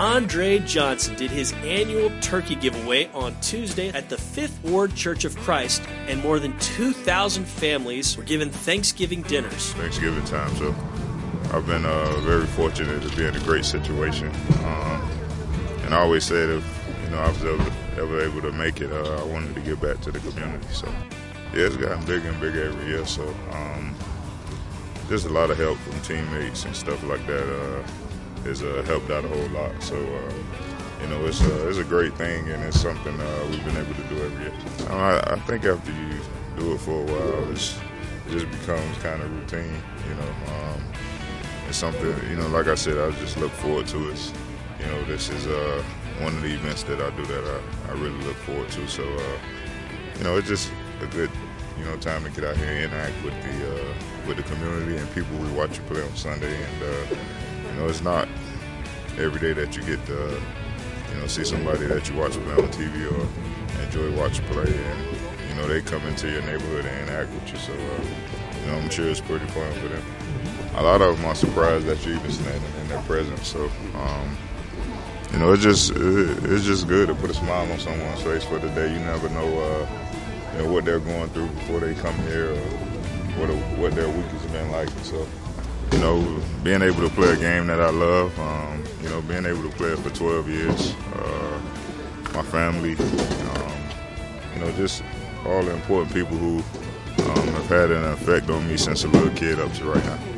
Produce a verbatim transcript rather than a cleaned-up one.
Andre Johnson did his annual turkey giveaway on Tuesday at the Fifth Ward Church of Christ, and more than two thousand families were given Thanksgiving dinners. Thanksgiving time, so I've been uh, very fortunate to be in a great situation. Um, and I always said if you know I was ever, ever able to make it, uh, I wanted to give back to the community. So yeah, it's gotten bigger and bigger every year. So um, there's a lot of help from teammates and stuff like that. Uh, has uh, helped out a whole lot. So uh, you know, it's uh, it's a great thing, and it's something uh, we've been able to do every year. Uh, I, I think after you do it for a while, it's, it just becomes kind of routine. You know, um, it's something. You know, like I said, I just look forward to it. You know, this is uh, one of the events that I do that I, I really look forward to. So uh, you know, it's just a good you know time to get out here and interact with the uh, with the community and people who watch you play on Sunday. And uh, you know, it's not every day that you get to, you know, see somebody that you watch play on T V or enjoy watching play, and you know they come into your neighborhood and interact with you. So, uh, you know, I'm sure it's pretty fun for them. A lot of them are surprised that you're even standing in their presence. So, um, you know, it's just it, it's just good to put a smile on someone's face for the day. You never know, uh, you know, what they're going through before they come here, or what a, what their week has been like. So. You know, being able to play a game that I love, um, you know, being able to play it for twelve years, uh, my family, um, you know, just all the important people who um, have had an effect on me since a little kid up to right now.